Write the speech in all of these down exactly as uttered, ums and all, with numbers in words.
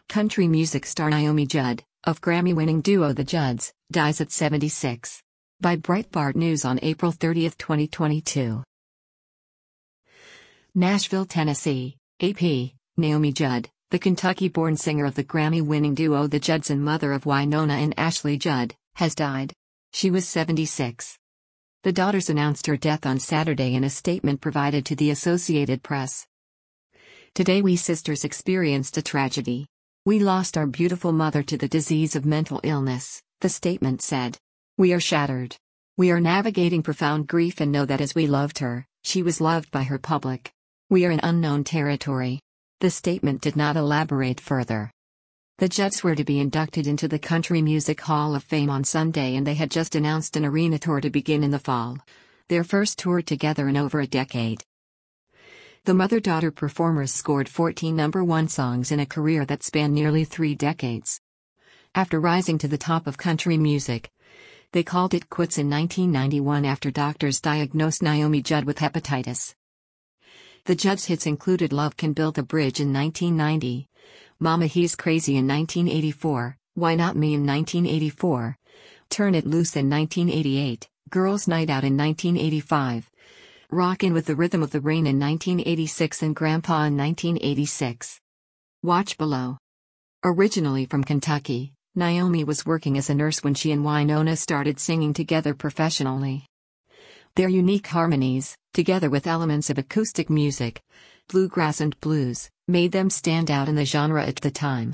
Country music star Naomi Judd, of Grammy-winning duo The Judds, dies at seventy-six. By Breitbart News on April thirtieth, twenty twenty-two. Nashville, Tennessee, A P Naomi Judd, the Kentucky-born singer of the Grammy-winning duo The Judds and mother of Wynonna and Ashley Judd, has died. She was seventy-six. The daughters announced her death on Saturday in a statement provided to the Associated Press. "Today we sisters experienced a tragedy. We lost our beautiful mother to the disease of mental illness," the statement said. "We are shattered. We are navigating profound grief and know that as we loved her, she was loved by her public. We are in unknown territory." The statement did not elaborate further. The Judds were to be inducted into the Country Music Hall of Fame on Sunday, and they had just announced an arena tour to begin in the fall, their first tour together in over a decade. The mother-daughter performers scored fourteen number one songs in a career that spanned nearly three decades. After rising to the top of country music, they called it quits in nineteen ninety-one after doctors diagnosed Naomi Judd with hepatitis. The Judds' hits included Love Can Build a Bridge in nineteen ninety, Mama He's Crazy in nineteen eighty-four, Why Not Me in nineteen eighty-four, Turn It Loose in nineteen eighty-eight, Girls' Night Out in nineteen eighty-five, Rockin' with the Rhythm of the Rain in nineteen eighty-six, and Grandpa in nineteen eighty-six. Watch below. Originally from Kentucky, Naomi was working as a nurse when she and Wynonna started singing together professionally. Their unique harmonies, together with elements of acoustic music, bluegrass and blues, made them stand out in the genre at the time.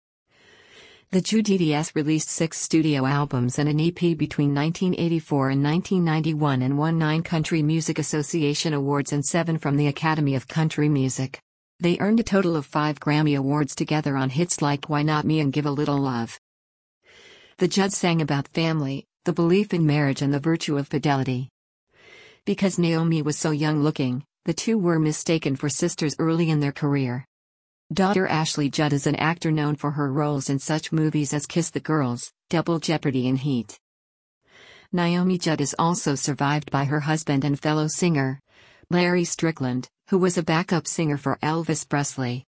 The Judds released six studio albums and an E P between nineteen eighty-four and nineteen ninety-one and won nine Country Music Association awards and seven from the Academy of Country Music. They earned a total of five Grammy Awards together on hits like Why Not Me and Give a Little Love. The Judds sang about family, the belief in marriage and the virtue of fidelity. Because Naomi was so young-looking, the two were mistaken for sisters early in their career. Daughter Ashley Judd is an actor known for her roles in such movies as Kiss the Girls, Double Jeopardy and Heat. Naomi Judd is also survived by her husband and fellow singer, Larry Strickland, who was a backup singer for Elvis Presley.